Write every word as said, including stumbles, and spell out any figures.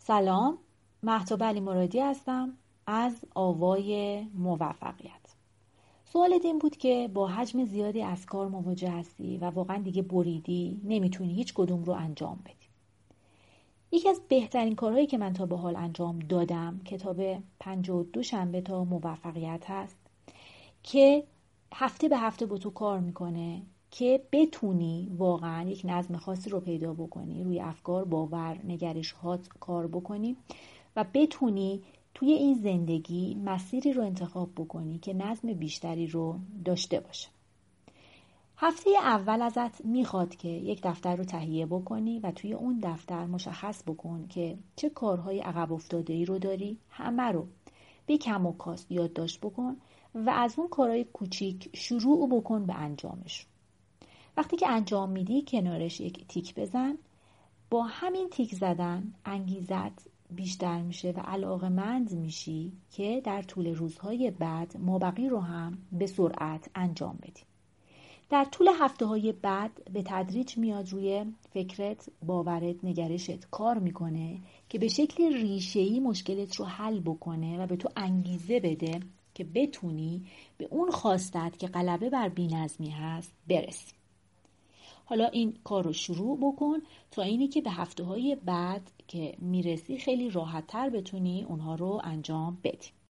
سلام، مهتاب علی مرادی هستم از آوای موفقیت. سوالت این بود که با حجم زیادی از کار مواجه هستی و واقعا دیگه بریدی، نمیتونی هیچ کدوم رو انجام بدی. یکی از بهترین کارهایی که من تا به حال انجام دادم کتاب پنجاه و دو شنبه تا موفقیت هست که هفته به هفته با تو کار میکنه که بتونی واقعا یک نظم خاصی رو پیدا بکنی، روی افکار، باور، نگرش هات کار بکنی و بتونی توی این زندگی مسیری رو انتخاب بکنی که نظم بیشتری رو داشته باشه. هفته اول ازت میخواد که یک دفتر رو تهیه بکنی و توی اون دفتر مشخص بکن که چه کارهای عقب افتاده‌ای رو داری، همه رو به کم و کاست یادداشت بکن و از اون کارهای کوچیک شروع بکن به انجامش. وقتی که انجام میدی کنارش یک تیک بزن. با همین تیک زدن انگیزت بیشتر میشه و علاقه‌مند میشی که در طول روزهای بعد مابقی رو هم به سرعت انجام بدی. در طول هفته های بعد به تدریج میاد روی فکرت، باورت، نگرشت کار میکنه که به شکل ریشه‌ای مشکلت رو حل بکنه و به تو انگیزه بده که بتونی به اون خواستت که غلبه بر بی‌نظمی هست برسی. حالا این کار رو شروع بکن تا اینی که به هفته های بعد که میرسی خیلی راحت تر بتونی اونها رو انجام بدی.